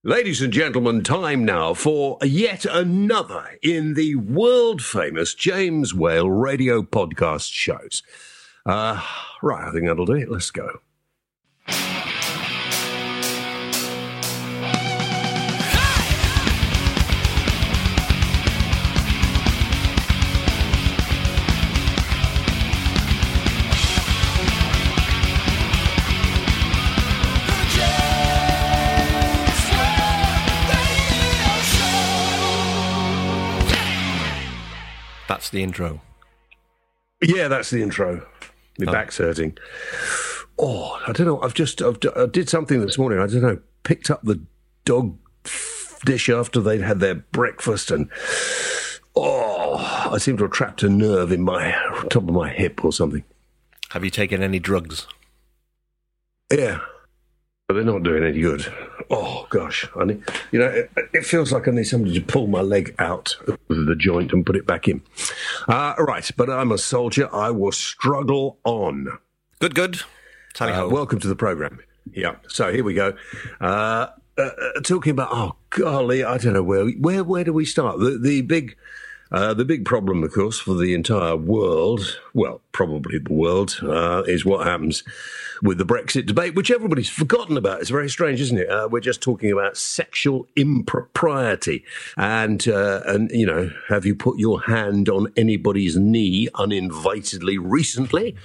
Ladies and gentlemen, time now for yet another in the world-famous James Whale radio podcast shows. Right, I think that'll do it. Let's go. That's the intro. Yeah, that's the intro. My back's hurting. Oh, I don't know. I did something this morning. I don't know. Picked up the dog dish after they'd had their breakfast, and I seem to have trapped a nerve in my top of my hip or something. Have you taken any drugs? Yeah, but they're not doing any good. Oh gosh, it feels like I need somebody to pull my leg out of the joint and put it back in. Right, but I'm a soldier. I will struggle on. Good. Welcome to the programme. Yeah, so here we go. Talking about, oh golly, I don't know where do we start? The big problem, of course, for the entire world, well, probably the world, is what happens with the Brexit debate, which everybody's forgotten about. It's very strange, isn't it? We're just talking about sexual impropriety. And have you put your hand on anybody's knee uninvitedly recently?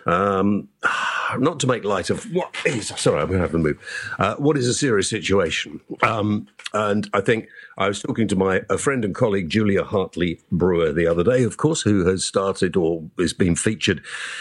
Not to make light of what is, sorry, I'm going to have to move. What is a serious situation? And I think I was talking to a friend and colleague, Julia Hartley Brewer, the other day, of course, who has started or is being featured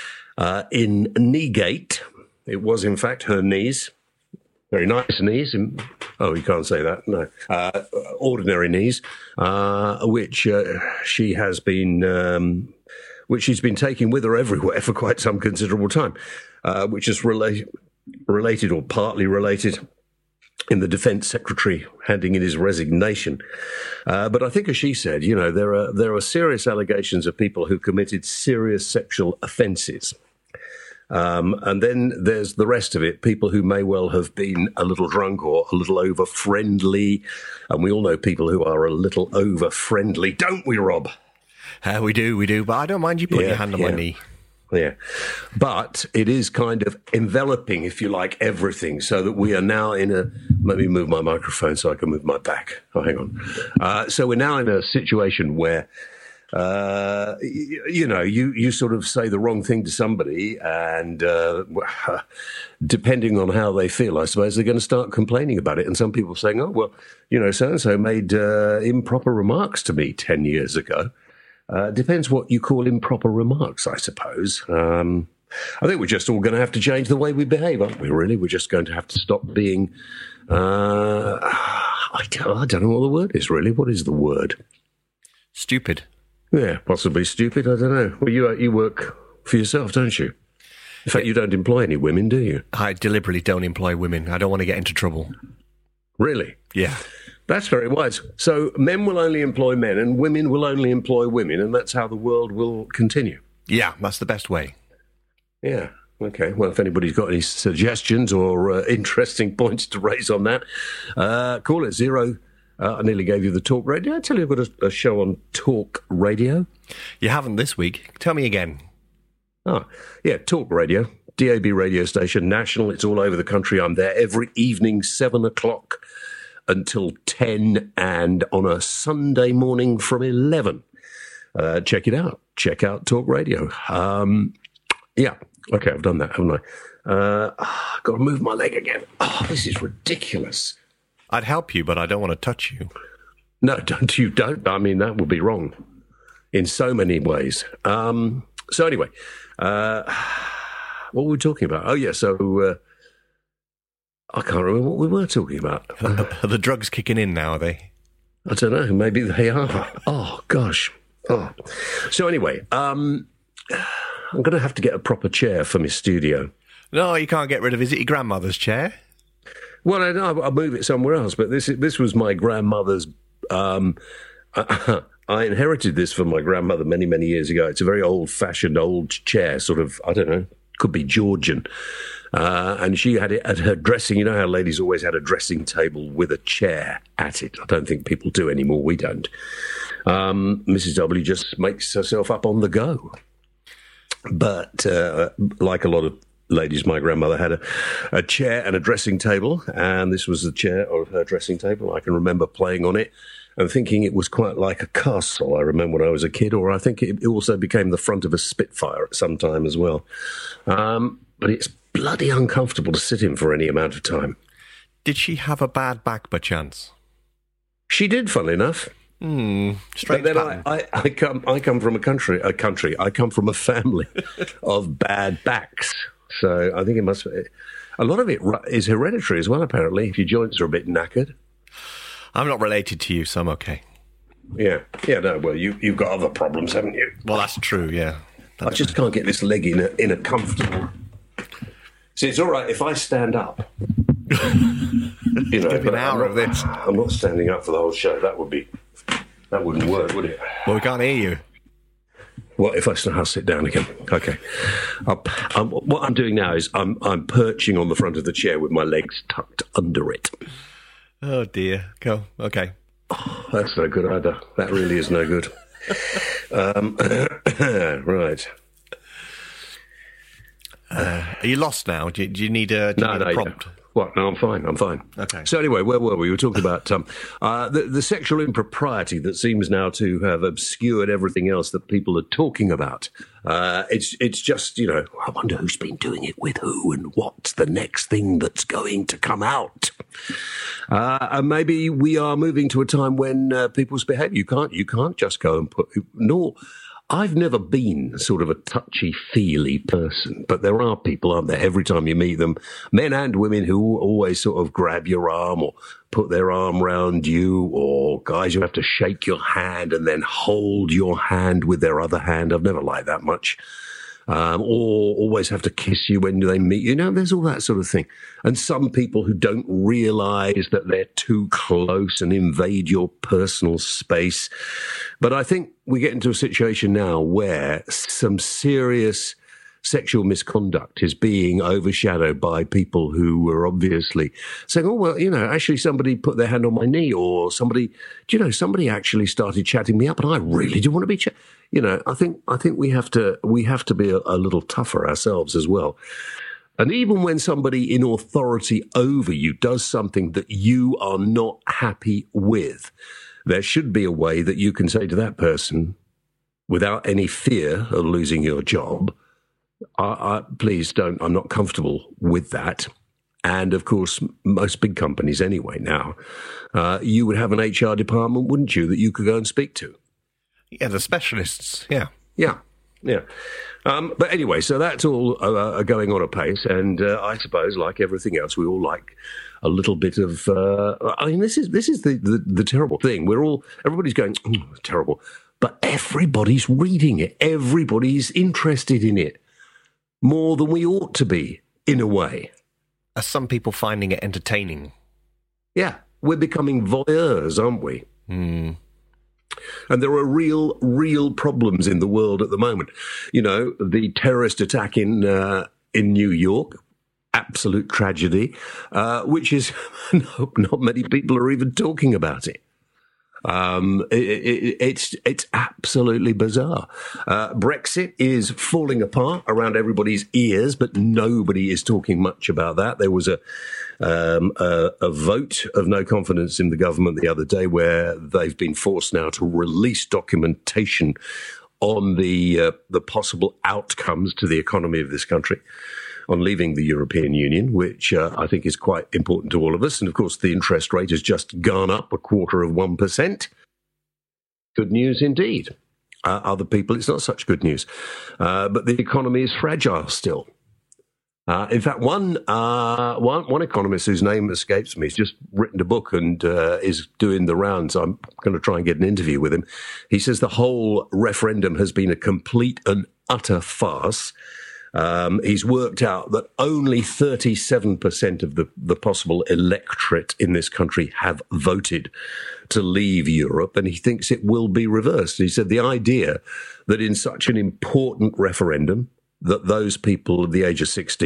in Kneegate. It was, in fact, her knees. Very nice knees. Oh, you can't say that, no. Ordinary knees, which she has been... which she's been taking with her everywhere for quite some considerable time, which is related or partly related in the Defence Secretary handing in his resignation. But I think, as she said, there are serious allegations of people who committed serious sexual offences. And then there's the rest of it, people who may well have been a little drunk or a little over-friendly. And we all know people who are a little over-friendly, don't we, Rob? We do, but I don't mind you putting your hand on my knee. Yeah, but it is kind of enveloping, if you like, everything, so that we are now in let me move my microphone so I can move my back. Oh, hang on. So we're now in a situation where, you sort of say the wrong thing to somebody, and depending on how they feel, I suppose they're going to start complaining about it. And some people saying, oh, well, so-and-so made improper remarks to me 10 years ago. Depends what you call improper remarks, I suppose. I think we're just all going to have to change the way we behave, aren't we, really? We're just going to have to stop being... I don't know what the word is, really. What is the word? Stupid. Yeah, possibly stupid. I don't know. Well, you work for yourself, don't you? In fact, you don't employ any women, do you? I deliberately don't employ women. I don't want to get into trouble. Really? Yeah. That's very wise. So men will only employ men and women will only employ women, and that's how the world will continue. Yeah, that's the best way. Yeah. Okay. Well, if anybody's got any suggestions or interesting points to raise on that, call it 0. I nearly gave you the Talk Radio. I tell you, I've got a show on Talk Radio. You haven't this week. Tell me again. Oh, yeah, Talk Radio, DAB radio station, national. It's all over the country. I'm there every evening, 7 o'clock. Until 10, and on a Sunday morning from 11. Check it out. Check out Talk Radio. Yeah. Okay, I've done that, haven't I? I've got to move my leg again. Oh, this is ridiculous. I'd help you, but I don't want to touch you. No, don't. I mean, that would be wrong in so many ways. So anyway, what were we talking about? Oh, yeah, so... I can't remember what we were talking about. Are the drugs kicking in now, are they? I don't know. Maybe they are. Oh, gosh. Oh. So anyway, I'm going to have to get a proper chair for my studio. No, you can't get rid of it. Is it your grandmother's chair? Well, I'll move it somewhere else, but this was my grandmother's... I inherited this from my grandmother many, many years ago. It's a very old-fashioned old chair, sort of, I don't know, could be Georgian. And she had it at her dressing. You know how ladies always had a dressing table with a chair at it. I don't think people do anymore. We don't. Mrs. W just makes herself up on the go. But like a lot of ladies, my grandmother had a chair and a dressing table, and this was the chair of her dressing table. I can remember playing on it and thinking it was quite like a castle. I remember when I was a kid, or I think it also became the front of a Spitfire at some time as well. But it's bloody uncomfortable to sit in for any amount of time. Did she have a bad back, by chance? She did, funnily enough. Strange but then pattern. I come from a country. I come from a family of bad backs. So I think it must be. A lot of it is hereditary as well, apparently, if your joints are a bit knackered. I'm not related to you, so I'm okay. Yeah, no, well, you've got other problems, haven't you? Well, that's true, yeah. I just can't get this leg in a comfortable... See, it's all right if I stand up. You know, an hour of this. I'm not standing up for the whole show. That wouldn't work, would it? Well, we can't hear you. Well, if I'll sit down again. Okay. What I'm doing now is I'm perching on the front of the chair with my legs tucked under it. Oh, dear. Go. Okay. Oh, that's no good either. That really is no good. Right. Are you lost now? Do you need a prompt? What? No, I'm fine. Okay. So anyway, where were we? We were talking about the sexual impropriety that seems now to have obscured everything else that people are talking about. It's just, you know, I wonder who's been doing it with who and what's the next thing that's going to come out. And maybe we are moving to a time when people's behaviour, you can't just go and I've never been sort of a touchy-feely person, but there are people, aren't there, every time you meet them, men and women, who always sort of grab your arm or put their arm round you, or guys who have to shake your hand and then hold your hand with their other hand. I've never liked that much. Or always have to kiss you when they meet you. You know, there's all that sort of thing. And some people who don't realise that they're too close and invade your personal space. But I think we get into a situation now where some serious sexual misconduct is being overshadowed by people who are obviously saying, oh, well, you know, actually somebody put their hand on my knee, or somebody actually started chatting me up and I really do want to be you know, I think we have to be a little tougher ourselves as well. And even when somebody in authority over you does something that you are not happy with, there should be a way that you can say to that person, without any fear of losing your job, please don't, I'm not comfortable with that. And of course, most big companies anyway now, you would have an HR department, wouldn't you, that you could go and speak to? Yeah, the specialists, yeah. Yeah. But anyway, so that's all going on apace. And I suppose, like everything else, we all like a little bit of... I mean, this is the terrible thing. Everybody's going, terrible. But everybody's reading it. Everybody's interested in it. More than we ought to be, in a way. Are some people finding it entertaining? Yeah, we're becoming voyeurs, aren't we? And there are real problems in the world at the moment. You know, the terrorist attack in New York, absolute tragedy, which is not many people are even talking about it. It's absolutely bizarre. Brexit is falling apart around everybody's ears, but nobody is talking much about that. There was a vote of no confidence in the government the other day, where they've been forced now to release documentation on the possible outcomes to the economy of this country on leaving the European Union, which I think is quite important to all of us. And of course, the interest rate has just gone up 0.25%. Good news indeed. Other people, it's not such good news. But the economy is fragile still. In fact, one economist whose name escapes me has just written a book and is doing the rounds. I'm going to try and get an interview with him. He says the whole referendum has been a complete and utter farce. He's worked out that only 37% of the possible electorate in this country have voted to leave Europe, and he thinks it will be reversed. He said the idea that in such an important referendum, that those people at the age of 16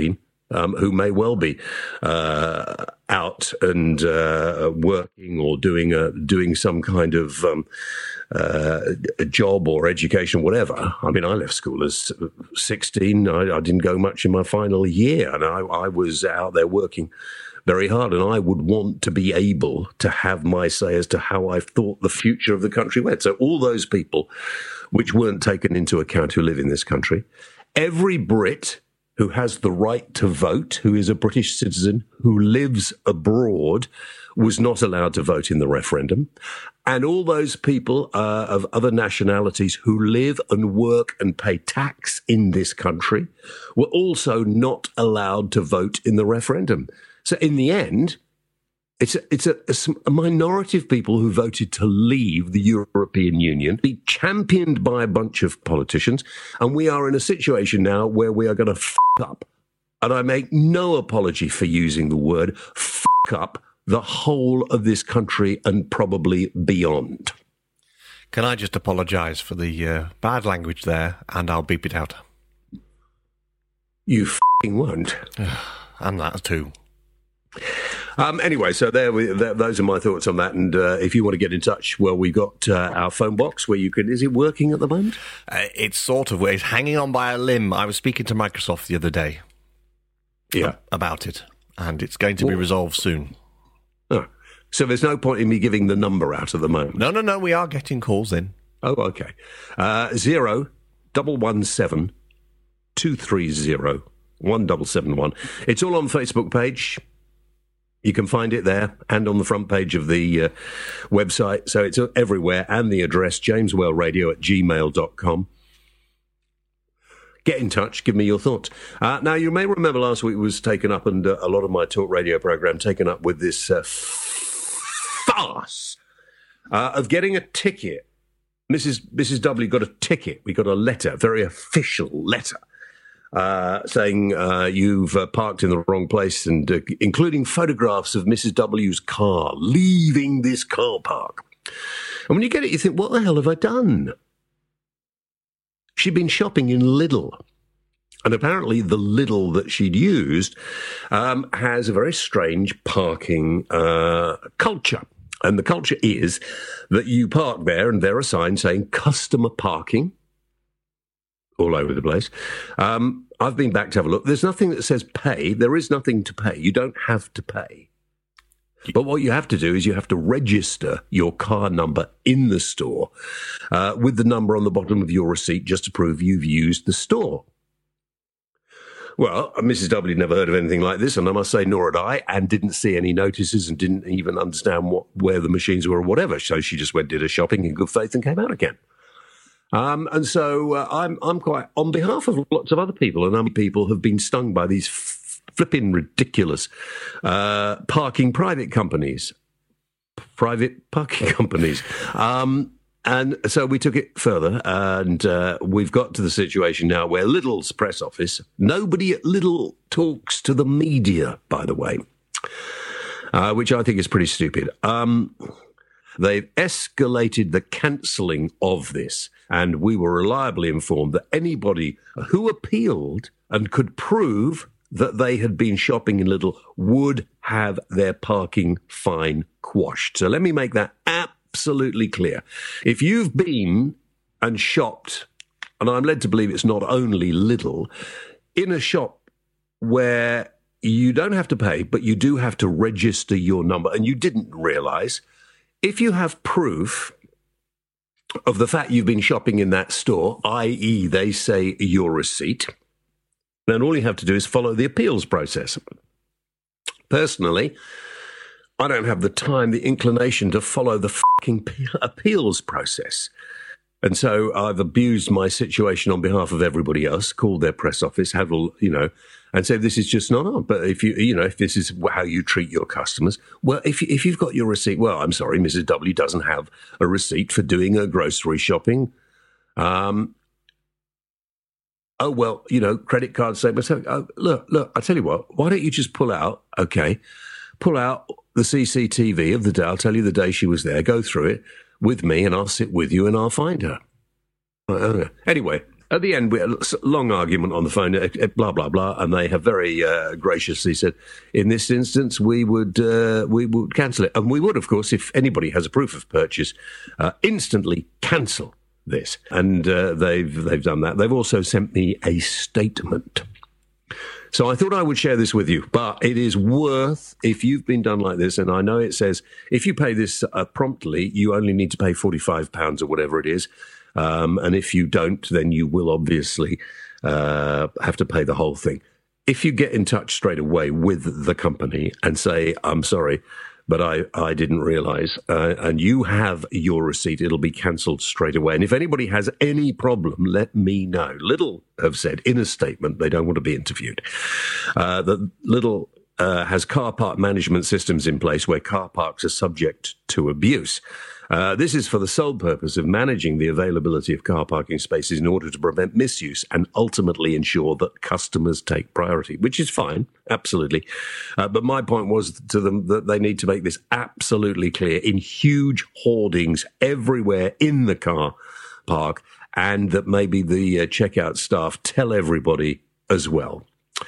who may well be out and working or doing some kind of a job or education, whatever. I mean, I left school as 16. I didn't go much in my final year, and I was out there working very hard, and I would want to be able to have my say as to how I thought the future of the country went. So all those people which weren't taken into account who live in this country, every Brit who has the right to vote, who is a British citizen, who lives abroad, was not allowed to vote in the referendum. And all those people of other nationalities who live and work and pay tax in this country were also not allowed to vote in the referendum. So in the end, it's a minority of people who voted to leave the European Union, be championed by a bunch of politicians, and we are in a situation now where we are going to f*** up. And I make no apology for using the word f*** up the whole of this country and probably beyond. Can I just apologise for the bad language there, and I'll beep it out? You f***ing won't. And that too. Anyway, so those are my thoughts on that. And if you want to get in touch, well, we got our phone box where you can. Is it working at the moment? It's sort of. It's hanging on by a limb. I was speaking to Microsoft the other day. Yeah, about it, and it's going to be resolved soon. Oh, so there's no point in me giving the number out at the moment. No. We are getting calls in. Oh, okay. 0117 230 1771. It's all on the Facebook page. You can find it there and on the front page of the website. So it's everywhere. And the address, jameswellradio@gmail.com. Get in touch. Give me your thoughts. Now, you may remember last week was taken up, and a lot of my talk radio program taken up with this farce of getting a ticket. Mrs. W got a ticket. We got a letter, a very official letter, saying you've parked in the wrong place, and including photographs of Mrs. W's car leaving this car park. And when you get it, you think, what the hell have I done? She'd been shopping in Lidl. And apparently the Lidl that she'd used has a very strange parking culture. And the culture is that you park there and there are signs saying customer parking all over the place. I've been back to have a look. There's nothing that says pay. There is nothing to pay. You don't have to pay. But what you have to do is you have to register your car number in the store with the number on the bottom of your receipt just to prove you've used the store. Well, Mrs. W never heard of anything like this, and I must say, nor had I, and didn't see any notices and didn't even understand where the machines were or whatever. So she just went, did her shopping in good faith and came out again. And so I'm quite, on behalf of lots of other people, and other people have been stung by these flipping ridiculous private parking companies. And so we took it further, and we've got to the situation now where Lidl's press office, nobody at Lidl talks to the media, by the way, which I think is pretty stupid. They've escalated the cancelling of this, and we were reliably informed that anybody who appealed and could prove that they had been shopping in Lidl would have their parking fine quashed. So let me make that absolutely clear. If you've been and shopped, and I'm led to believe it's not only Lidl, in a shop where you don't have to pay, but you do have to register your number, and you didn't realise, if you have proof of the fact you've been shopping in that store, i.e. they say your receipt, then all you have to do is follow the appeals process. Personally, I don't have the time, the inclination to follow the fucking appeals process. And so I've abused my situation on behalf of everybody else, called their press office, have a, and said, this is just not on. But if this is how you treat your customers, well, if you've got your receipt, well, I'm sorry, Mrs. W doesn't have a receipt for doing her grocery shopping. Credit card statements. Look, I tell you what, why don't you just pull out the CCTV of the day. I'll tell you the day she was there. Go through it with me and I'll sit with you and I'll find her. Anyway, At the end, we had a long argument on the phone, blah, blah, blah, and they have very graciously said, in this instance, we would cancel it. And we would, of course, if anybody has a proof of purchase, instantly cancel this. And they've done that. They've also sent me a statement. So I thought I would share this with you, but it is worth, if you've been done like this, and I know it says, if you pay this promptly, you only need to pay £45 or whatever it is. And if you don't, then you will obviously have to pay the whole thing. If you get in touch straight away with the company and say, I'm sorry, but I didn't realise, and you have your receipt, it'll be cancelled straight away. And if anybody has any problem, let me know. Lidl have said in a statement they don't want to be interviewed. That Lidl has car park management systems in place where car parks are subject to abuse. This is for the sole purpose of managing the availability of car parking spaces in order to prevent misuse and ultimately ensure that customers take priority, which is fine, absolutely. But my point was to them that they need to make this absolutely clear in huge hoardings everywhere in the car park, and that maybe the checkout staff tell everybody as well.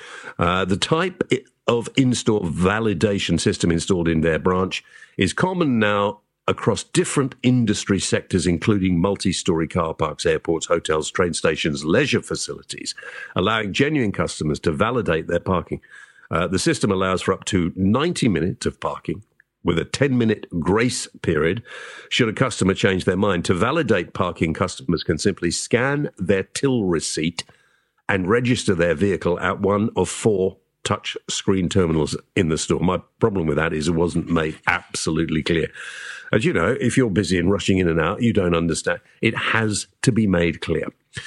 The type of in-store validation system installed in their branch is common now across different industry sectors, including multi-storey car parks, airports, hotels, train stations, leisure facilities, allowing genuine customers to validate their parking. The system allows for up to 90 minutes of parking with a 10-minute grace period should a customer change their mind. To validate parking, customers can simply scan their till receipt and register their vehicle at one of 4 touch screen terminals in the store. My problem with that is it wasn't made absolutely clear. As you know, if you're busy and rushing in and out, you don't understand. It has to be made clear.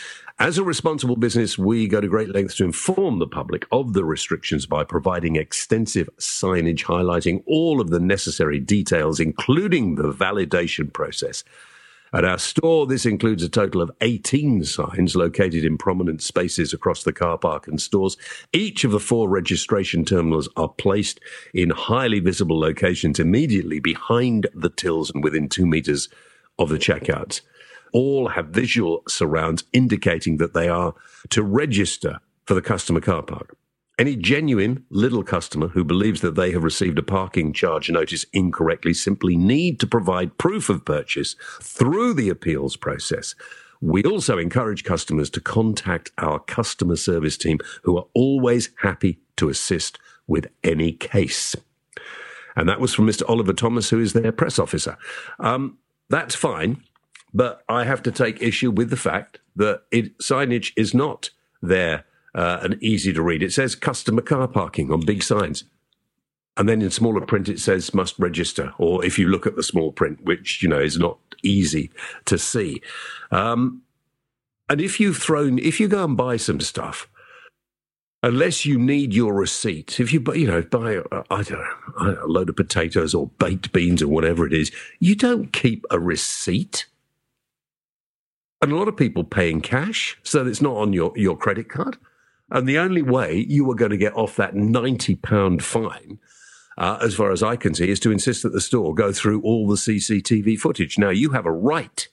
As a responsible business, we go to great lengths to inform the public of the restrictions by providing extensive signage highlighting all of the necessary details, including the validation process. At our store, this includes a total of 18 signs located in prominent spaces across the car park and stores. Each of the 4 registration terminals are placed in highly visible locations immediately behind the tills and within 2 meters of the checkouts. All have visual surrounds indicating that they are to register for the customer car park. Any genuine Lidl customer who believes that they have received a parking charge notice incorrectly simply need to provide proof of purchase through the appeals process. We also encourage customers to contact our customer service team, who are always happy to assist with any case. And that was from Mr. Oliver Thomas, who is their press officer. That's fine, but I have to take issue with the fact that signage is not there and easy to read. It says customer car parking on big signs. And then in smaller print, it says must register. Or if you look at the small print, which, is not easy to see. And if you go and buy some stuff, unless you need your receipt, if you buy, I don't know, a load of potatoes or baked beans or whatever it is, you don't keep a receipt. And a lot of people pay in cash, so it's not on your credit card. And the only way you are going to get off that £90 fine, as far as I can see, is to insist that the store go through all the CCTV footage. Now, you have a right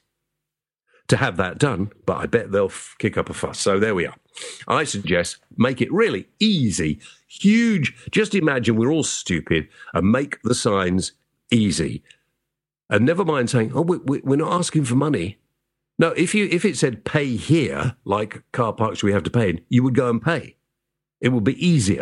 to have that done, but I bet they'll kick up a fuss. So there we are. I suggest make it really easy, huge. Just imagine we're all stupid and make the signs easy. And never mind saying, we're not asking for money. No, if it said pay here, like car parks we have to pay in, you would go and pay. It would be easier.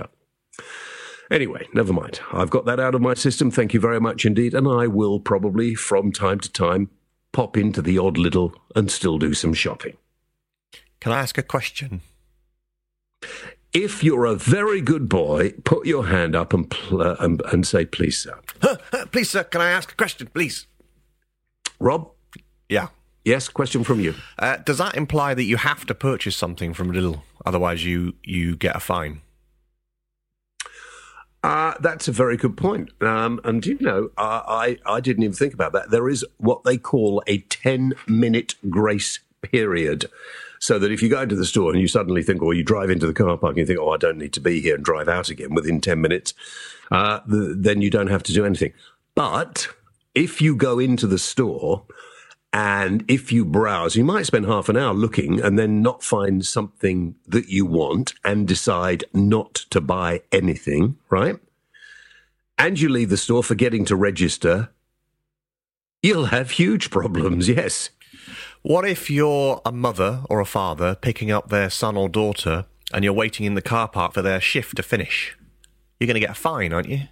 Anyway, never mind. I've got that out of my system. Thank you very much indeed. And I will probably, from time to time, pop into the odd Lidl and still do some shopping. Can I ask a question? If you're a very good boy, put your hand up and say, please, sir. Please, sir, can I ask a question, please? Rob? Yeah. Yes, question from you. Does that imply that you have to purchase something from Lidl, otherwise you get a fine? That's a very good point. And, I didn't even think about that. There is what they call a 10-minute grace period. So that if you go into the store and you suddenly think, or you drive into the car park and you think, I don't need to be here, and drive out again within 10 minutes, then you don't have to do anything. But if you go into the store And if you browse, you might spend half an hour looking and then not find something that you want and decide not to buy anything, right? And you leave the store forgetting to register, you'll have huge problems, yes. What if you're a mother or a father picking up their son or daughter and you're waiting in the car park for their shift to finish? You're going to get a fine, aren't you?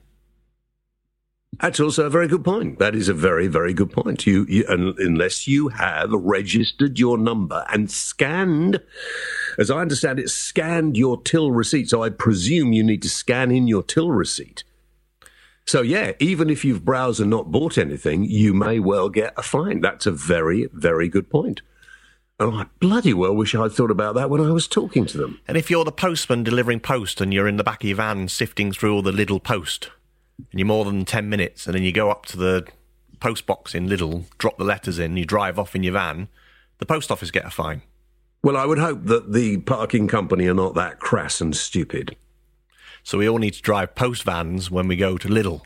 That's also a very good point. That is a very, very good point. Unless you have registered your number and scanned, as I understand it, scanned your till receipt. So I presume you need to scan in your till receipt. So, yeah, even if you've browsed and not bought anything, you may well get a fine. That's a very, very good point. And I bloody well wish I'd thought about that when I was talking to them. And if you're the postman delivering post and you're in the back of your van sifting through all the Lidl post, and you're more than 10 minutes, and then you go up to the post box in Lidl, drop the letters in, you drive off in your van, the post office get a fine. Well, I would hope that the parking company are not that crass and stupid. So we all need to drive post vans when we go to Lidl.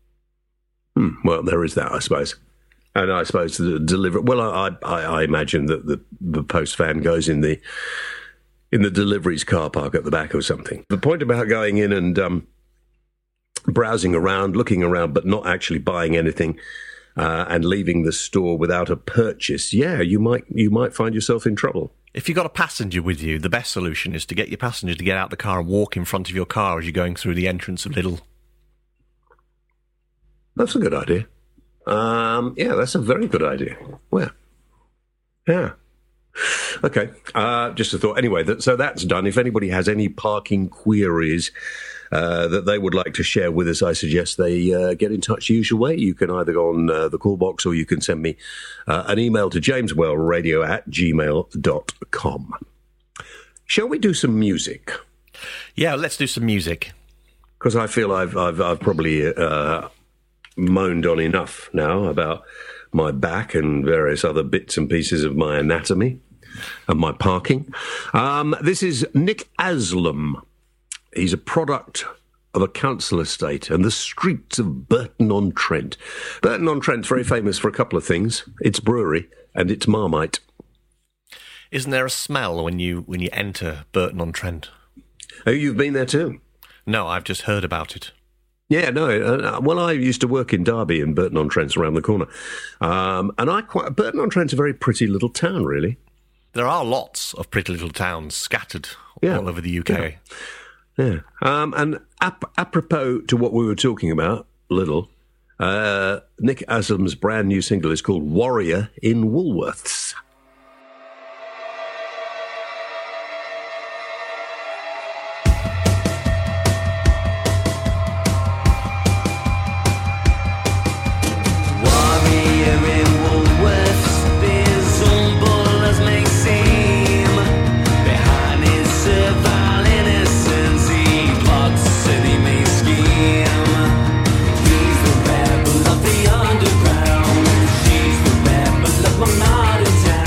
Well, there is that, I suppose. And I suppose the deliver. Well, I imagine that the post van goes in the deliveries car park at the back or something. The point about going in and browsing around, looking around, but not actually buying anything, and leaving the store without a purchase, yeah, you might find yourself in trouble. If you've got a passenger with you, the best solution is to get your passenger to get out the car and walk in front of your car as you're going through the entrance of Lidl. That's a good idea. Yeah, that's a very good idea. Where? Yeah. Okay. Just a thought. Anyway, so that's done. If anybody has any parking queries that they would like to share with us, I suggest they get in touch the usual way. You can either go on the call box or you can send me an email to jameswellradio@gmail.com. Shall we do some music? Yeah, let's do some music. Because I feel I've probably moaned on enough now about my back and various other bits and pieces of my anatomy and my parking. This is Nick Aslam. He's a product of a council estate and the streets of Burton-on-Trent. Burton-on-Trent's very famous for a couple of things. Its brewery and its Marmite. Isn't there a smell when you enter Burton-on-Trent? Oh, you've been there too? No, I've just heard about it. Yeah, no. Well, I used to work in Derby, and Burton-on-Trent's around the corner. And Burton-on-Trent's a very pretty little town, really. There are lots of pretty little towns scattered all over the UK. Yeah. And apropos to what we were talking about, Lidl, Nick Aslam's brand new single is called Warrior in Woolworths. Underground, she's the rebel of my modern town.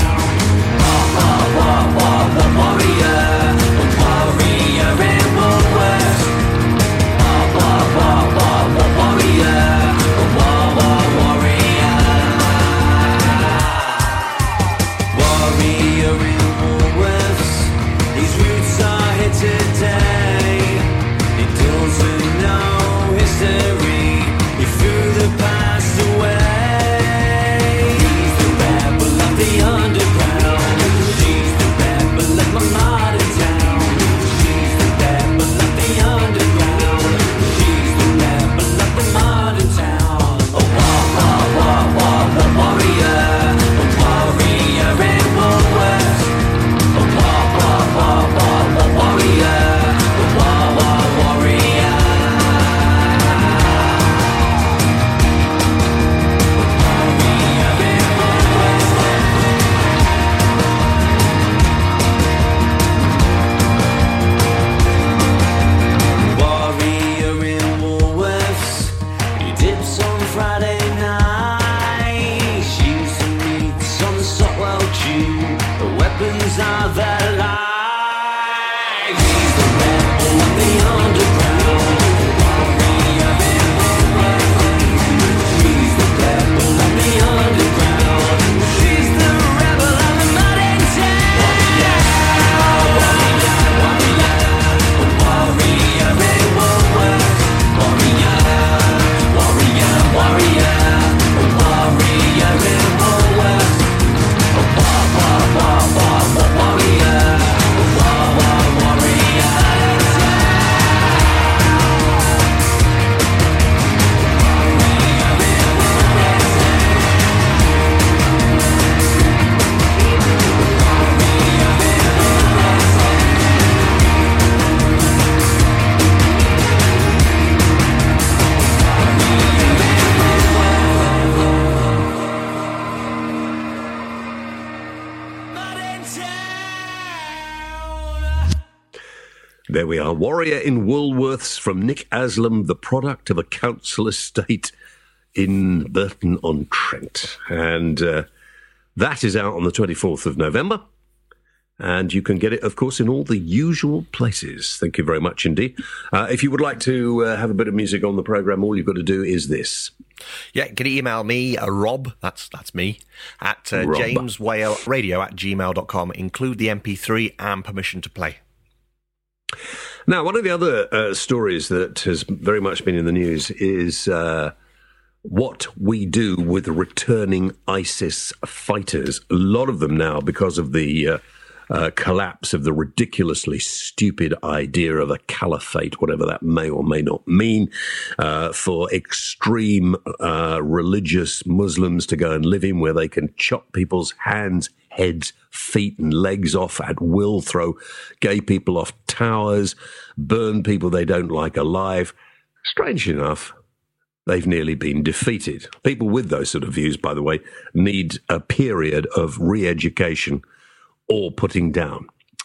There we are. Warrior in Woolworths from Nick Aslam, the product of a council estate in Burton-on-Trent. And that is out on the 24th of November. And you can get it, of course, in all the usual places. Thank you very much indeed. If you would like to have a bit of music on the programme, all you've got to do is this. Yeah, you can email me, Rob, that's me, at jameswhaleradio@gmail.com. Include the MP3 and permission to play. Now, one of the other stories that has very much been in the news is what we do with returning ISIS fighters. A lot of them now, because of the collapse of the ridiculously stupid idea of a caliphate, whatever that may or may not mean, for extreme religious Muslims to go and live in, where they can chop people's hands, heads, feet and legs off at will, throw gay people off towers, burn people they don't like alive. Strange enough, they've nearly been defeated. People with those sort of views, by the way, need a period of re-education or putting down.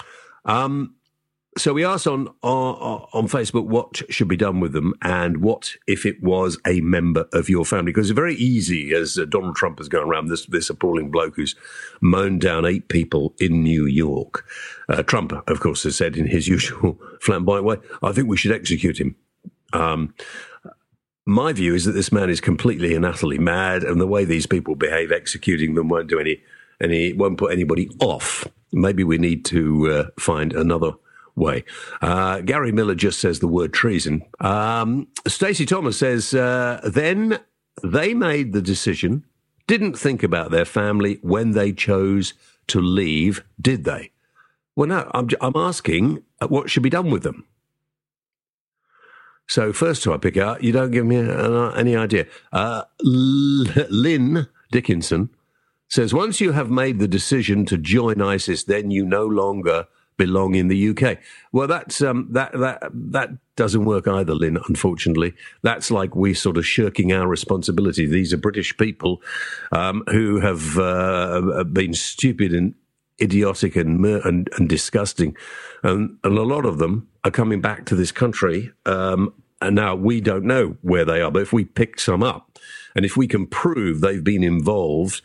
So we asked on Facebook what should be done with them and what if it was a member of your family. Because it's very easy, as Donald Trump has gone around, this appalling bloke who's mown down 8 people in New York. Trump, of course, has said in his usual flamboyant way, I think we should execute him. My view is that this man is completely and utterly mad, and the way these people behave, executing them won't do won't put anybody off. Maybe we need to find another way. Gary Miller just says the word treason. Stacey Thomas says, then they made the decision, didn't think about their family when they chose to leave, did they? Well, no, I'm asking what should be done with them. So first I pick out, you don't give me any idea. Lynn Dickinson says, once you have made the decision to join ISIS, then you no longer belong in the UK. Well, that's that doesn't work either, Lynn, unfortunately. That's like we sort of shirking our responsibility. These are British people who have been stupid and idiotic and disgusting. And a lot of them are coming back to this country. And now we don't know where they are. But if we pick some up and if we can prove they've been involved,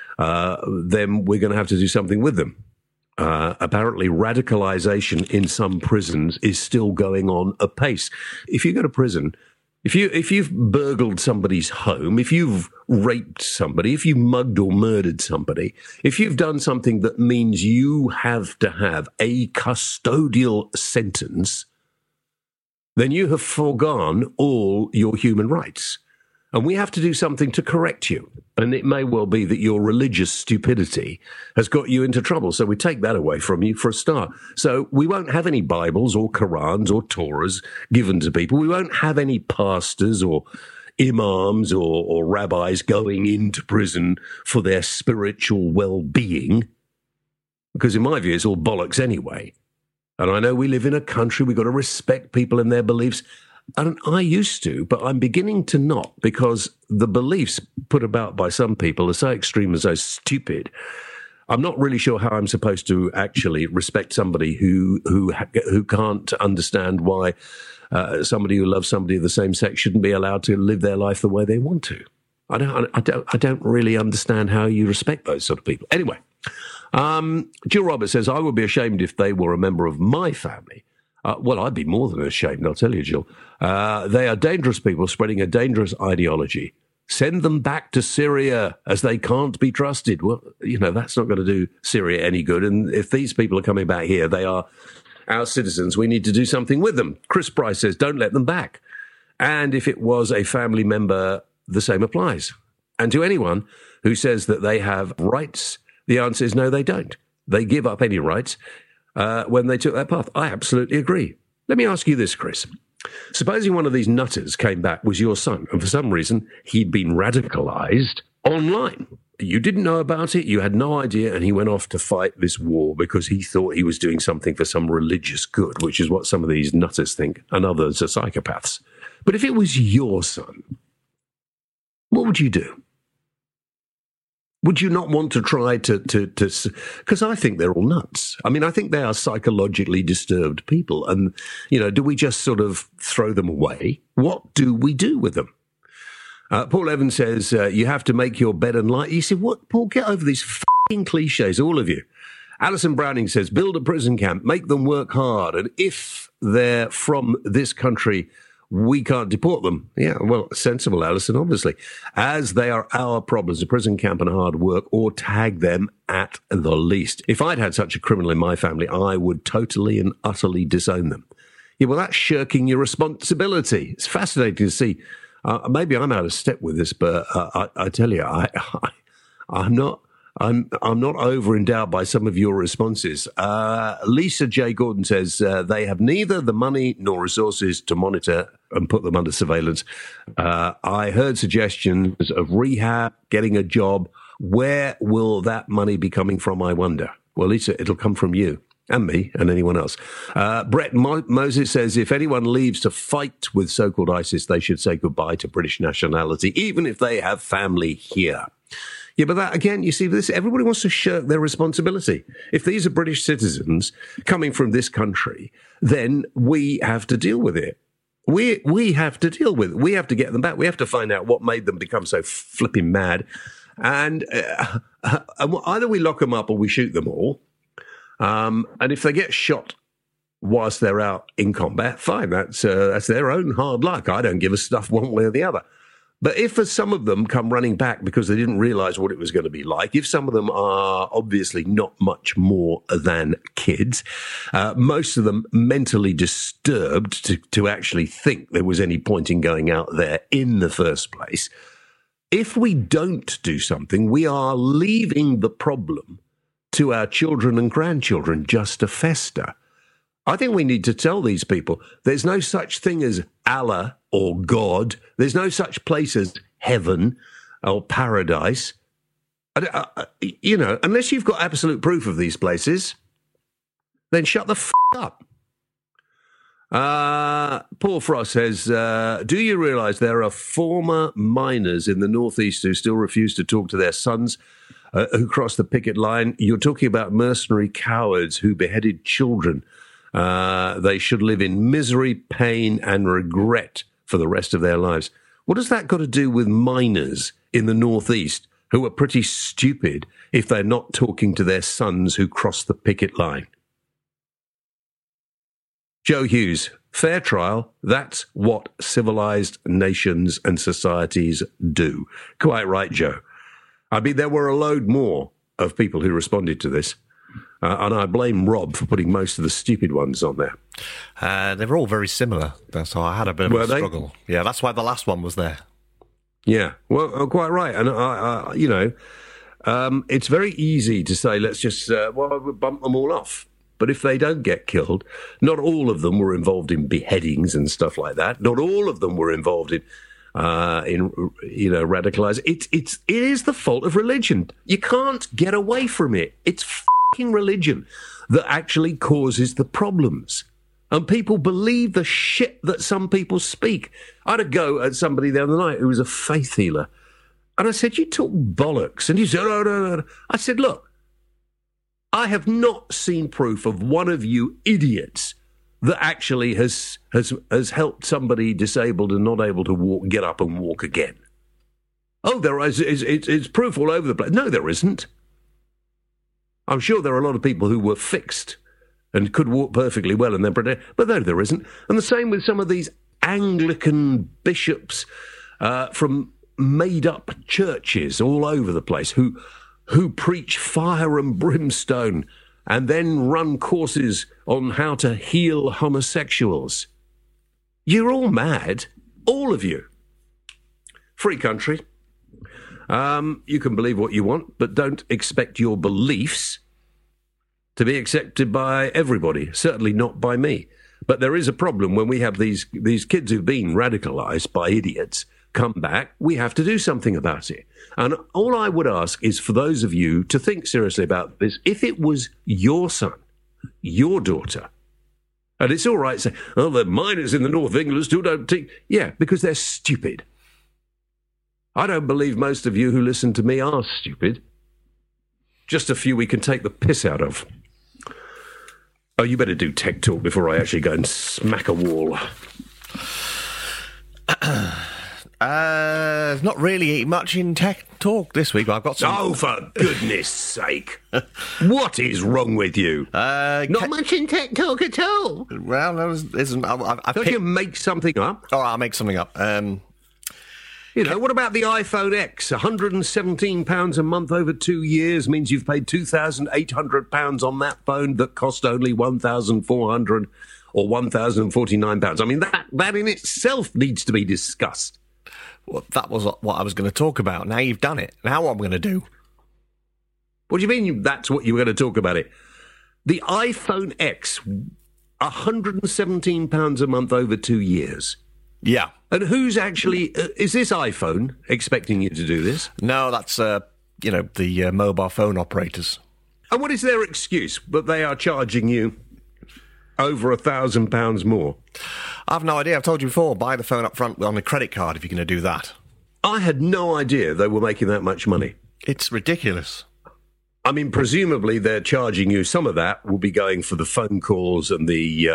then we're going to have to do something with them. Apparently, radicalization in some prisons is still going on apace. If you go to prison, if you've burgled somebody's home, if you've raped somebody, if you mugged or murdered somebody, if you've done something that means you have to have a custodial sentence, then you have foregone all your human rights. And we have to do something to correct you. And it may well be that your religious stupidity has got you into trouble. So we take that away from you for a start. So we won't have any Bibles or Qurans or Torahs given to people. We won't have any pastors or imams or rabbis going into prison for their spiritual well-being. Because in my view, it's all bollocks anyway. And I know we live in a country, we've got to respect people and their beliefs. And I used to, but I'm beginning to not, because the beliefs put about by some people are so extreme and so stupid. I'm not really sure how I'm supposed to actually respect somebody who can't understand why somebody who loves somebody of the same sex shouldn't be allowed to live their life the way they want to. I don't really understand how you respect those sort of people. Anyway, Jill Roberts says, I would be ashamed if they were a member of my family. Well, I'd be more than ashamed, I'll tell you, Jill. They are dangerous people spreading a dangerous ideology. Send them back to Syria, as they can't be trusted. Well, that's not going to do Syria any good. And if these people are coming back here, they are our citizens. We need to do something with them. Chris Price says, don't let them back. And if it was a family member, the same applies. And to anyone who says that they have rights, the answer is no, they don't. They give up any rights when they took that path. I absolutely agree. Let me ask you this, Chris. Supposing one of these nutters came back was your son, and for some reason he'd been radicalized online. You didn't know about it, you had no idea, and he went off to fight this war because he thought he was doing something for some religious good, which is what some of these nutters think, and others are psychopaths. But if it was your son, what would you do? Would you not want to try to, because I think they're all nuts. I mean, I think they are psychologically disturbed people. And, do we just sort of throw them away? What do we do with them? Paul Evans says, you have to make your bed and lie. You say, what, Paul, get over these fucking cliches, all of you. Alison Browning says, build a prison camp, make them work hard. And if they're from this country, we can't deport them. Yeah, well, sensible, Alison, obviously. As they are our problems, a prison camp and hard work, or tag them at the least. If I'd had such a criminal in my family, I would totally and utterly disown them. Yeah, well, that's shirking your responsibility. It's fascinating to see. Maybe I'm out of step with this, but I tell you, I'm not over endowed by some of your responses. Lisa J. Gordon says they have neither the money nor resources to monitor and put them under surveillance. I heard suggestions of rehab, getting a job. Where will that money be coming from, I wonder? Well, Lisa, it'll come from you and me and anyone else. Brett Moses says if anyone leaves to fight with so-called ISIS, they should say goodbye to British nationality, even if they have family here. Yeah, but that, again, you see, this, everybody wants to shirk their responsibility. If these are British citizens coming from this country, then we have to deal with it. We have to deal with it. We have to get them back. We have to find out what made them become so flipping mad. And either we lock them up or we shoot them all. And if they get shot whilst they're out in combat, fine. That's their own hard luck. I don't give a stuff one way or the other. But if some of them come running back because they didn't realize what it was going to be like, if some of them are obviously not much more than kids, most of them mentally disturbed to actually think there was any point in going out there in the first place, if we don't do something, we are leaving the problem to our children and grandchildren just to fester. I think we need to tell these people there's no such thing as Allah or God. There's no such place as heaven or paradise. Unless you've got absolute proof of these places, then shut the up. Paul Frost says, do you realise there are former miners in the northeast who still refuse to talk to their sons who crossed the picket line? You're talking about mercenary cowards who beheaded children. They should live in misery, pain, and regret for the rest of their lives. What has that got to do with miners in the northeast who are pretty stupid if they're not talking to their sons who crossed the picket line? Joe Hughes, fair trial, that's what civilized nations and societies do. Quite right, Joe. I mean, there were a load more of people who responded to this. And I blame Rob for putting most of the stupid ones on there. They were all very similar. So I had a bit of a struggle. Yeah, that's why the last one was there. Yeah, well, quite right. And, it's very easy to say, let's just, we'll bump them all off. But if they don't get killed, not all of them were involved in beheadings and stuff like that. Not all of them were involved in radicalized. It is the fault of religion. You can't get away from it. It's religion that actually causes the problems. And people believe the shit that some people speak. I had a go at somebody the other night who was a faith healer. And I said, you talk bollocks. And he said, oh, no. I said, look, I have not seen proof of one of you idiots that actually has helped somebody disabled and not able to walk, get up and walk again. Oh, there is. It's proof all over the place. No, there isn't. I'm sure there are a lot of people who were fixed and could walk perfectly well and then pretend, but no, there isn't. And the same with some of these Anglican bishops from made-up churches all over the place who preach fire and brimstone and then run courses on how to heal homosexuals. You're all mad, all of you. Free country. You can believe what you want, but don't expect your beliefs to be accepted by everybody, certainly not by me. But there is a problem when we have these kids who've been radicalized by idiots come back. We have to do something about it. And all I would ask is for those of you to think seriously about this. If it was your son, your daughter, and it's all right to say, oh, the miners in the north of England still don't think. Yeah, because they're stupid. I don't believe most of you who listen to me are stupid. just a few we can take the piss out of. Oh, you better do tech talk before I actually go and smack a wall. Not really much in tech talk this week. I've got some. Oh, for goodness sake! What is wrong with you? Not much in tech talk at all. Well, I've Don't you make something up? Oh, I'll make something up. What about the iPhone X? £117 a month over 2 years means you've paid £2,800 on that phone that cost only £1,400 or £1,049. I mean, that in itself needs to be discussed. Well, that was what I was going to talk about. Now you've done it. Now what I'm going to do? What do you mean that's what you were going to talk about it? The iPhone X, £117 a month over 2 years. Yeah. And who's actually... is this iPhone expecting you to do this? No, that's, the mobile phone operators. And what is their excuse? But they are charging you over £1,000 more. I've no idea. I've told you before, buy the phone up front on a credit card if you're going to do that. I had no idea they were making that much money. It's ridiculous. I mean, presumably they're charging you. Some of that will be going for the phone calls and the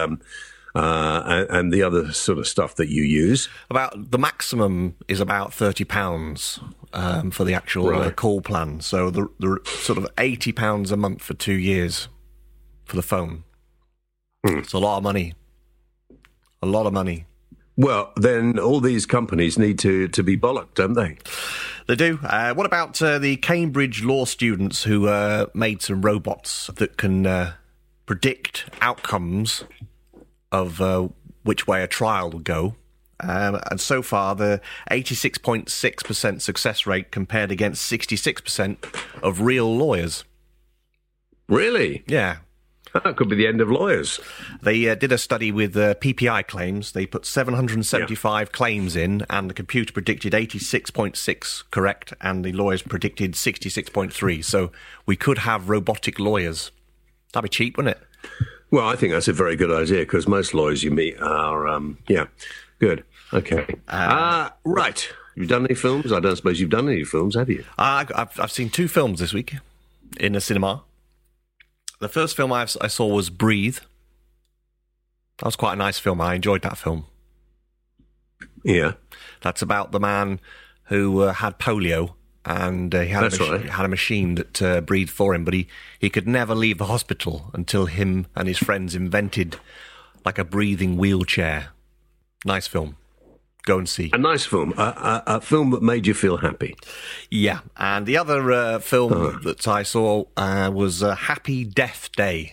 other sort of stuff that you use. About the maximum is about £30 for the actual call plan. So the sort of £80 a month for 2 years for the phone. It's a lot of money. A lot of money. Well, then all these companies need to be bollocked, don't they? They do. What about the Cambridge law students who made some robots that can predict outcomes of which way a trial will go? And so far, the 86.6% success rate compared against 66% of real lawyers. Really? Yeah. That could be the end of lawyers. They did a study with PPI claims. They put 775 claims in, and the computer predicted 86.6 correct, and the lawyers predicted 66.3. So we could have robotic lawyers. That'd be cheap, wouldn't it? Well, I think that's a very good idea, because most lawyers you meet are, good. Okay. Right. You've done any films? I don't suppose you've done any films, have you? I've seen 2 films this week in the cinema. The first film I saw was Breathe. That was quite a nice film. I enjoyed that film. Yeah. That's about the man who had polio, and he had a machine that breathed for him, but he could never leave the hospital until him and his friends invented like a breathing wheelchair. Nice film. Go and see. A nice film. A film that made you feel happy. Yeah. And the other film that I saw was Happy Death Day.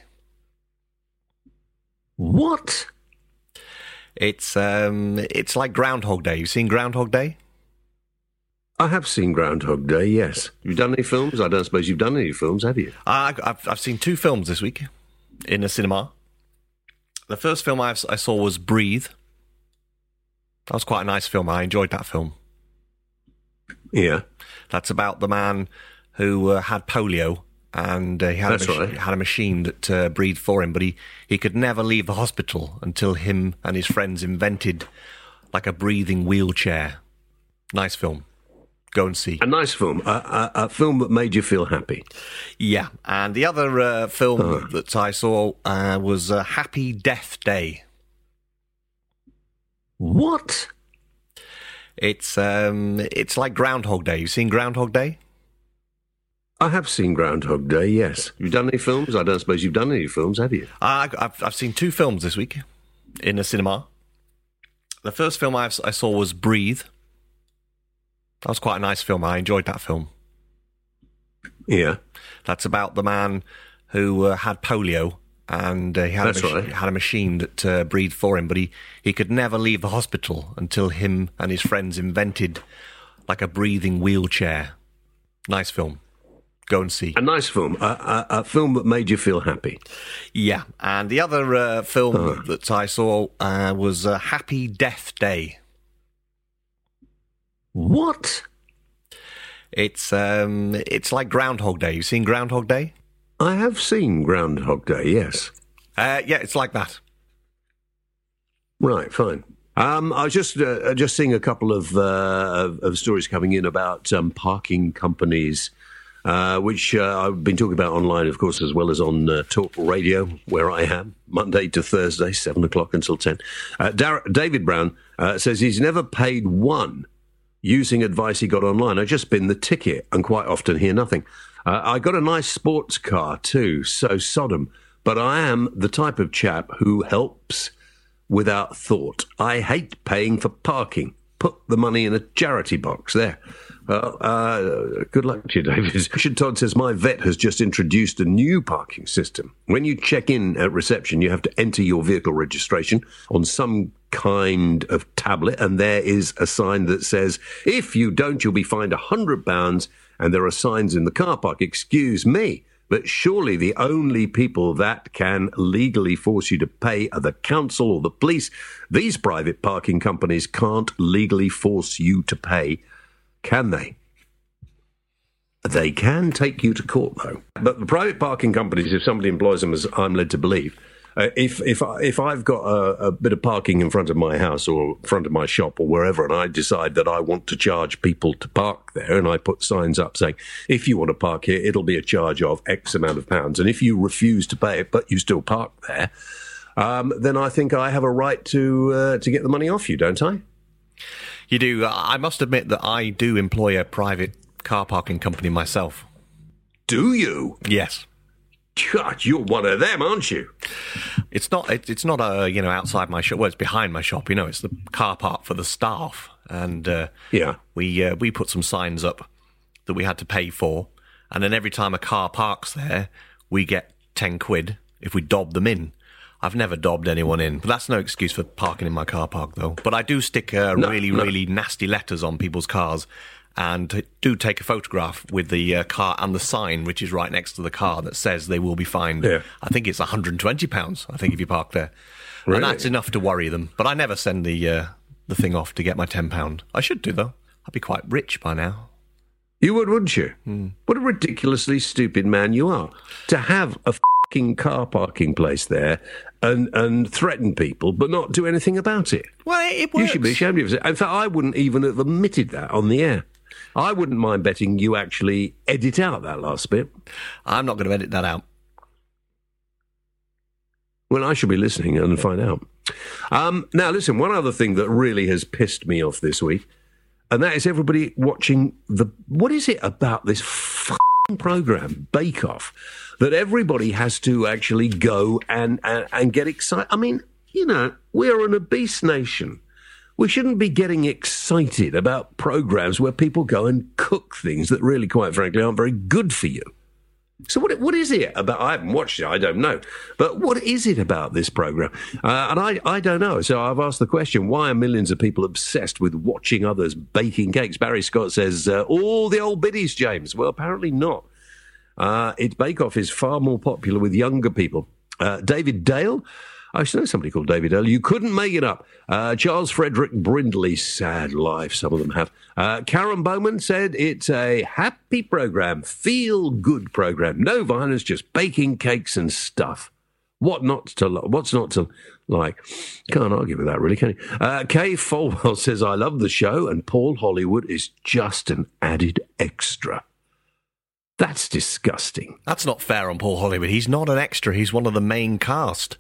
What? It's like Groundhog Day. You've seen Groundhog Day? I have seen Groundhog Day, yes. You've done any films? I don't suppose you've done any films, have you? I've seen 2 films this week in the cinema. The first film I saw was Breathe. That was quite a nice film. I enjoyed that film. Yeah. That's about the man who had polio, and he had a machine that breathed for him, but he could never leave the hospital until him and his friends invented like a breathing wheelchair. Nice film. Go and see. A nice film. A film that made you feel happy. Yeah. And the other film that I saw was Happy Death Day. What? It's like Groundhog Day. You've seen Groundhog Day? I have seen Groundhog Day, yes. You've done any films? I don't suppose you've done any films, have you? I've seen 2 films this week in the cinema. The first film I saw was Breathe. That was quite a nice film. I enjoyed that film. Yeah. That's about the man who had polio, and he had a machine that breathed for him, but he could never leave the hospital until him and his friends invented like a breathing wheelchair. Nice film. Go and see. A nice film. A film that made you feel happy. Yeah. And the other film that I saw was Happy Death Day. What? It's like Groundhog Day. You've seen Groundhog Day? I have seen Groundhog Day, yes. Yeah, it's like that. Right, fine. I was just seeing a couple of stories coming in about parking companies which I've been talking about online, of course, as well as on Talk Radio, where I am, Monday to Thursday, 7 o'clock until 10. David Brown says he's never paid one using advice he got online. I just bin the ticket and quite often hear nothing. I got a nice sports car too, so Sodom. But I am the type of chap who helps without thought. I hate paying for parking. Put the money in a charity box there. Well, good luck to you, David. Richard Todd says, my vet has just introduced a new parking system. When you check in at reception, you have to enter your vehicle registration on some kind of tablet, and there is a sign that says, if you don't, you'll be fined £100, and there are signs in the car park. Excuse me, but surely the only people that can legally force you to pay are the council or the police. These private parking companies can't legally force you to pay, can they? They can take you to court, though. But the private parking companies, if somebody employs them, as I'm led to believe, if I've got a bit of parking in front of my house or front of my shop or wherever, and I decide that I want to charge people to park there, and I put signs up saying, if you want to park here, it'll be a charge of X amount of pounds, and if you refuse to pay it, but you still park there, then I think I have a right to get the money off you, don't I? You do. I must admit that I do employ a private car parking company myself. Do you? Yes. God, you're one of them, aren't you? It's not outside my shop. Well, it's behind my shop. It's the car park for the staff, and we put some signs up that we had to pay for, and then every time a car parks there, we get 10 quid if we dob them in. I've never dobbed anyone in, but that's no excuse for parking in my car park, though. But I do stick really nasty letters on people's cars, and do take a photograph with the car and the sign, which is right next to the car, that says they will be fined. Yeah. I think it's £120, I think, if you park there. Really? And that's enough to worry them. But I never send the thing off to get my £10. I should do, though. I'd be quite rich by now. You would, wouldn't you? What a ridiculously stupid man you are. To have a fucking car parking place there and threaten people, but not do anything about it. Well, it works. You should be ashamed of yourself. In fact, I wouldn't even have admitted that on the air. I wouldn't mind betting you actually edit out that last bit. I'm not going to edit that out. Well, I should be listening and find out. Now, listen, one other thing that really has pissed me off this week, and that is everybody watching what is it about this fucking programme, Bake Off, that everybody has to actually go and get excited? I mean, we're an obese nation. We shouldn't be getting excited about programmes where people go and cook things that really, quite frankly, aren't very good for you. So what is it about? I haven't watched it, I don't know. But what is it about this programme? And I don't know. So I've asked the question, why are millions of people obsessed with watching others baking cakes? Barry Scott says, all the old biddies, James. Well, apparently not. Bake Off is far more popular with younger people. David Dale, I know somebody called David Dale. You couldn't make it up. Charles Frederick Brindley, sad life, some of them have. Karen Bowman said it's a happy programme, feel-good programme. No violence, just baking cakes and stuff. What's not to like? Can't argue with that, really, can you? Kay Folwell says, I love the show, and Paul Hollywood is just an added extra. That's disgusting. That's not fair on Paul Hollywood. He's not an extra. He's one of the main cast.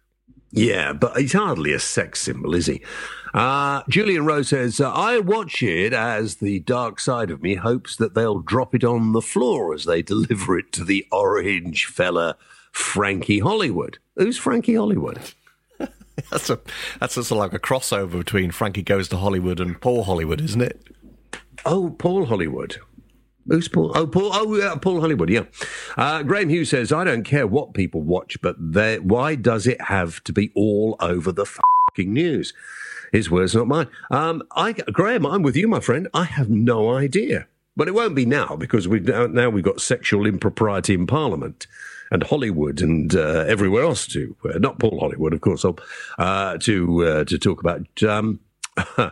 Yeah, but he's hardly a sex symbol, is he? Julian Rose says, I watch it as the dark side of me hopes that they'll drop it on the floor as they deliver it to the orange fella, Frankie Hollywood. Who's Frankie Hollywood? That's sort of like a crossover between Frankie Goes to Hollywood and Paul Hollywood, isn't it? Oh, Paul Hollywood. Who's Paul? Paul Hollywood, yeah. Graham Hughes says, I don't care what people watch, but why does it have to be all over the fucking news? His words, not mine. Graham, I'm with you, my friend. I have no idea. But it won't be now, because we've got sexual impropriety in Parliament and Hollywood and everywhere else too. Not Paul Hollywood, of course, to talk about.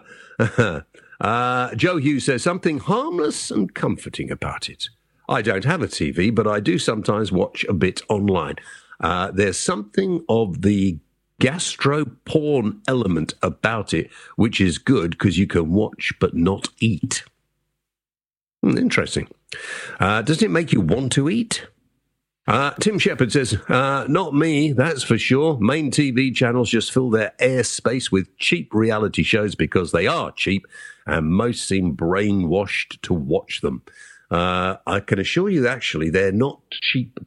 Joe Hughes says, something harmless and comforting about it. I don't have a TV, but I do sometimes watch a bit online. There's something of the gastro-porn element about it, which is good because you can watch but not eat. Interesting. Does it make you want to eat? Tim Shepherd says, not me, that's for sure. Main TV channels just fill their airspace with cheap reality shows because they are cheap and most seem brainwashed to watch them. I can assure you, actually, they're not cheap.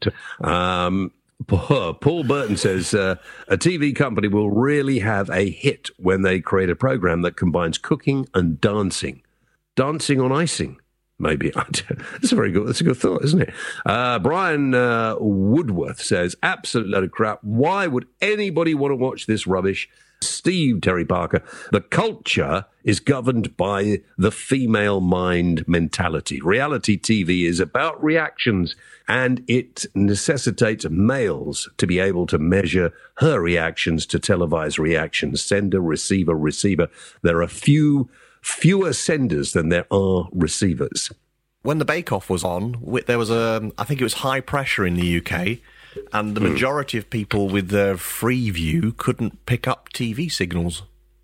Paul Burton says, a TV company will really have a hit when they create a program that combines cooking and dancing. Dancing on icing. Maybe. That's a good thought, isn't it? Brian Woodworth says, absolute load of crap. Why would anybody want to watch this rubbish? Steve Terry Parker, the culture is governed by the female mind mentality. Reality TV is about reactions, and it necessitates males to be able to measure her reactions to televised reactions. Sender, receiver. There are fewer senders than there are receivers. When the Bake Off was on, there was I think it was High Pressure in the UK, and the majority of people with their Freeview couldn't pick up TV signals.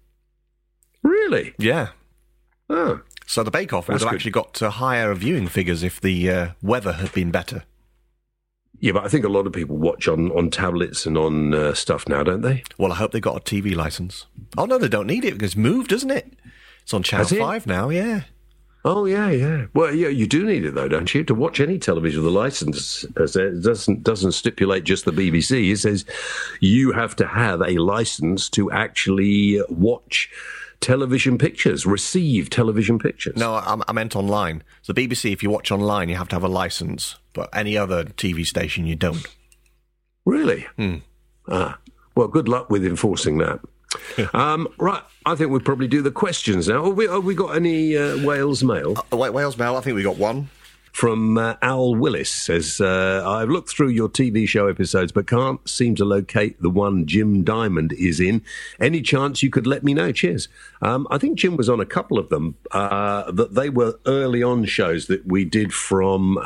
Really? Yeah. Oh. So the Bake Off would have actually got higher viewing figures if the weather had been better. Yeah, but I think a lot of people watch on tablets and on stuff now, don't they? Well, I hope they got a TV licence. Oh, no, they don't need it because it's moved, isn't it? It's on Channel 5 now, yeah. Oh, yeah. Well, yeah, you do need it, though, don't you? To watch any television with a licence, it doesn't stipulate just the BBC. It says you have to have a licence to actually watch television pictures, receive television pictures. No, I meant online. So the BBC, if you watch online, you have to have a licence, but any other TV station, you don't. Really? Well, good luck with enforcing that. Right, I think we'll probably do the questions now. Have we got any Wales mail? Wales mail, I think we got one. From Al Willis says, I've looked through your TV show episodes but can't seem to locate the one Jim Diamond is in. Any chance you could let me know? Cheers. I think Jim was on a couple of them. That they were early on shows that we did from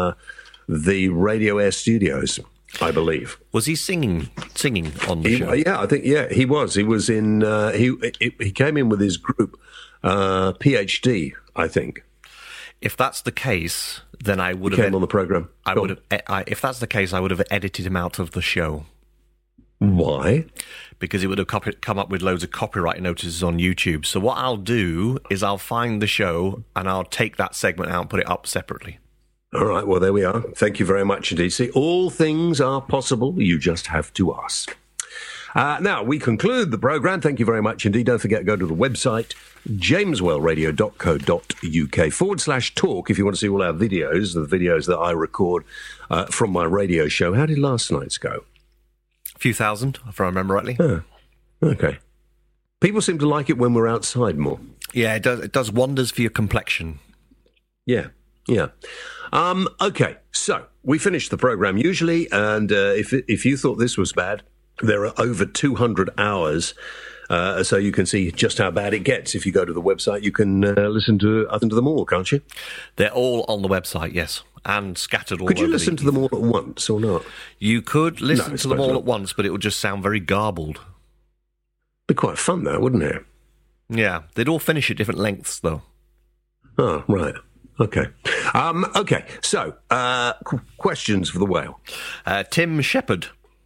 the Radio Air Studios, I believe. Was he singing on the show? Yeah, I think, he was. He was in, he came in with his group, PhD, I think. If that's the case, then I would have... came on the programme. If that's the case, I would have edited him out of the show. Why? Because it would have come up with loads of copyright notices on YouTube. So what I'll do is I'll find the show and I'll take that segment out and put it up separately. All right, well, there we are. Thank you very much indeed. See, all things are possible. You just have to ask. Now, we conclude the programme. Thank you very much indeed. Don't forget, go to the website, jameswellradio.co.uk /talk if you want to see all our videos, the videos that I record from my radio show. How did last night's go? A few thousand, if I remember rightly. Okay. People seem to like it when we're outside more. Yeah, it does wonders for your complexion. Yeah. Okay, so we finish the programme usually, and if you thought this was bad, there are over 200 hours, so you can see just how bad it gets. If you go to the website, you can listen to them all, can't you? They're all on the website, yes, and scattered all over. Could you listen to them all at once or not? You could listen to them all at once, but it would just sound very garbled. Be quite fun, though, wouldn't it? Yeah, they'd all finish at different lengths, though. Oh, right. Okay. So, questions for the whale. Tim Shepherd.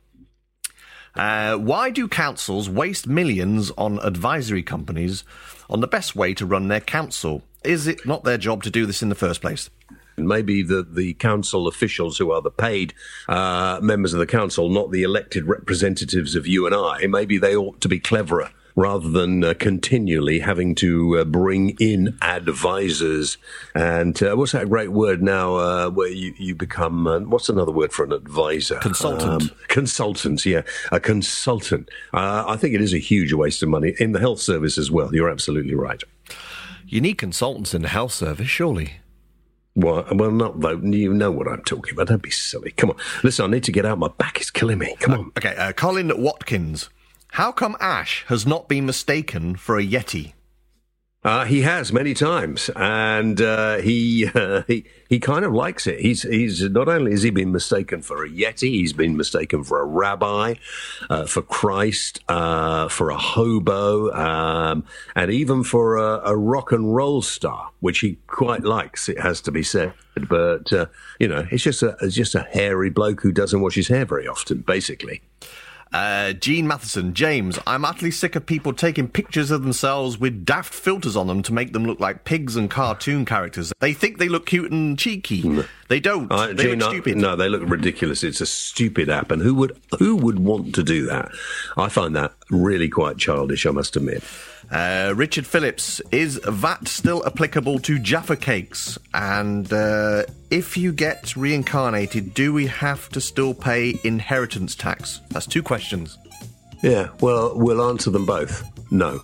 Why do councils waste millions on advisory companies on the best way to run their council? Is it not their job to do this in the first place? Maybe the council officials who are the paid members of the council, not the elected representatives of you and I, maybe they ought to be cleverer rather than continually having to bring in advisors. And what's that great word now where you become, what's another word for an advisor? Consultant. Consultants, yeah. A consultant. I think it is a huge waste of money in the health service as well. You're absolutely right. You need consultants in the health service, surely. Well, not though. You know what I'm talking about. Don't be silly. Come on. Listen, I need to get out. My back is killing me. Come on. Okay, Colin Watkins. How come Ash has not been mistaken for a Yeti? He has many times, and he kind of likes it. He's not only has he been mistaken for a yeti, he's been mistaken for a rabbi, for Christ, for a hobo, and even for a rock and roll star, which he quite likes. It has to be said, but it's just a hairy bloke who doesn't wash his hair very often, basically. Gene Matheson, James, I'm utterly sick of people taking pictures of themselves with daft filters on them to make them look like pigs and cartoon characters. They think they look cute and cheeky. They don't. They look stupid. No, they look ridiculous. It's a stupid app, and who would want to do that? I find that really quite childish, I must admit. Richard Phillips, is VAT still applicable to Jaffa cakes? And if you get reincarnated, do we have to still pay inheritance tax? That's 2 questions. Yeah, well, we'll answer them both. No.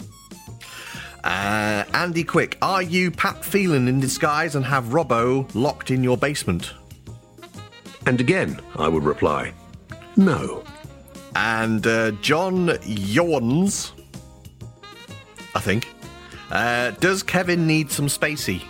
Andy Quick, are you Pat Phelan in disguise and have Robbo locked in your basement? And again, I would reply, no. And John Yawns, I think. Does Kevin need some spacey?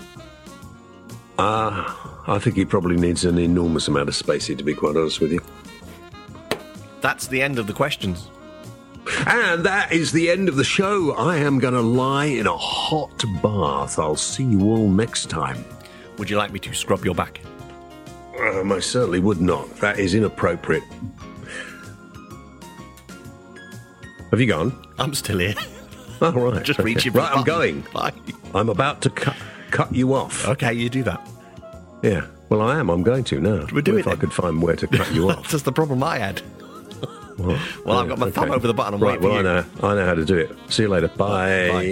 I think he probably needs an enormous amount of spacey, to be quite honest with you. That's the end of the questions. And that is the end of the show. I am going to lie in a hot bath. I'll see you all next time. Would you like me to scrub your back? I certainly would not. That is inappropriate. Have you gone? I'm still here. Oh, right. Just reaching for Right, I'm going. Bye. I'm about to cut you off. Okay, you do that. Yeah. Well, I am. I'm going to now. We'll do if it I could find where to cut you off. That's the problem I had. Well, I've got my thumb over the button. I'm right, waiting for you. I know how to do it. See you later. Bye. Bye.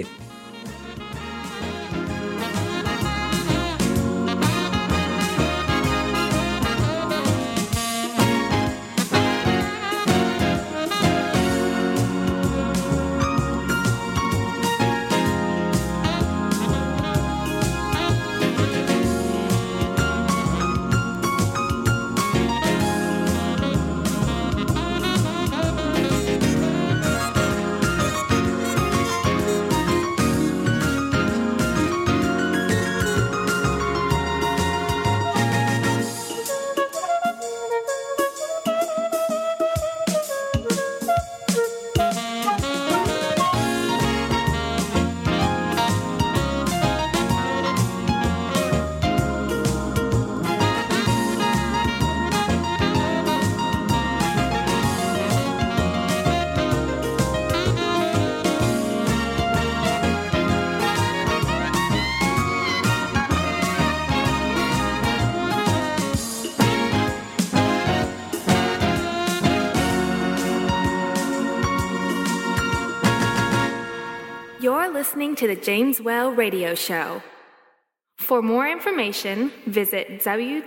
You're listening to the James Well Radio Show. For more information, visit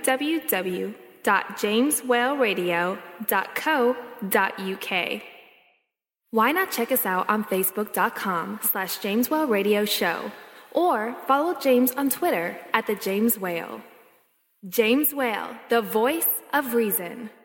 www.jameswellradio.co.uk. Why not check us out on Facebook.com/James Well Radio Show, or follow James on Twitter @the James Whale. James Whale, the voice of reason.